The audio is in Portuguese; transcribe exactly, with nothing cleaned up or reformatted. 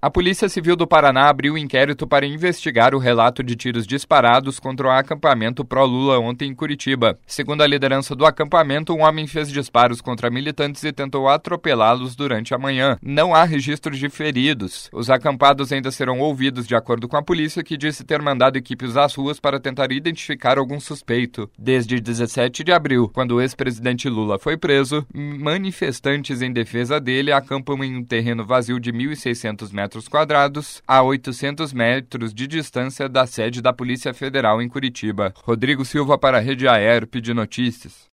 A Polícia Civil do Paraná abriu inquérito para investigar o relato de tiros disparados contra o acampamento pró-Lula ontem em Curitiba. Segundo a liderança do acampamento, um homem fez disparos contra militantes e tentou atropelá-los durante a manhã. Não há registros de feridos. Os acampados ainda serão ouvidos, de acordo com a polícia, que disse ter mandado equipes às ruas para tentar identificar algum suspeito. Desde dezessete de abril, quando o ex-presidente Lula foi preso, manifestantes em defesa dele acampam em um terreno vazio de mil e seiscentos metros quadrados, a oitocentos metros de distância da sede da Polícia Federal em Curitiba. Rodrigo Silva para a Rede Aerp de Notícias.